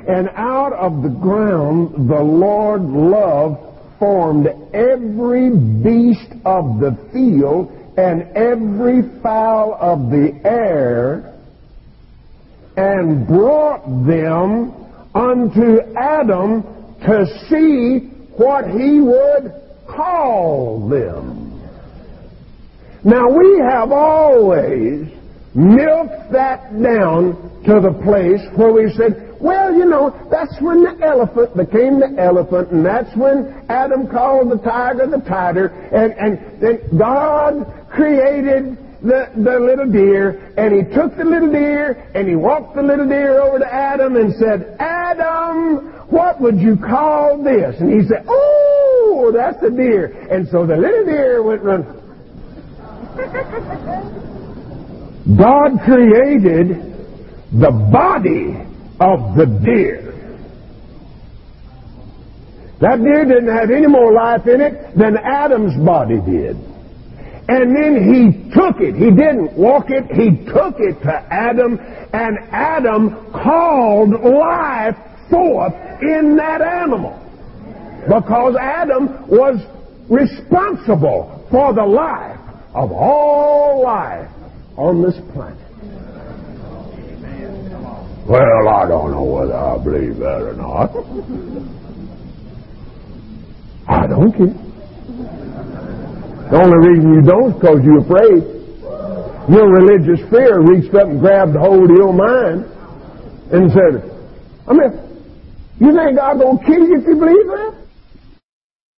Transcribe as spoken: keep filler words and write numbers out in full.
And out of the ground the Lord loved formed every beast of the field and every fowl of the air, and brought them unto Adam to see what he would call them. Now we have always milked that down to the place where we said, well, you know, that's when the elephant became the elephant, and that's when Adam called the tiger the tiger, and, and then God created the, the little deer, and he took the little deer, and he walked the little deer over to Adam and said, Adam, what would you call this? And he said, oh, that's a deer. And so the little deer went running. God created the body of the deer. That deer didn't have any more life in it than Adam's body did. And then he took it. He didn't walk it. He took it to Adam, and Adam called life forth in that animal. Because Adam was responsible for the life of all life on this planet. Well, I don't know whether I believe that or not. I don't care. The only reason you don't is because you're afraid. Your religious fear reached up and grabbed hold of your mind and said, I mean, you think God's going to kill you if you believe that?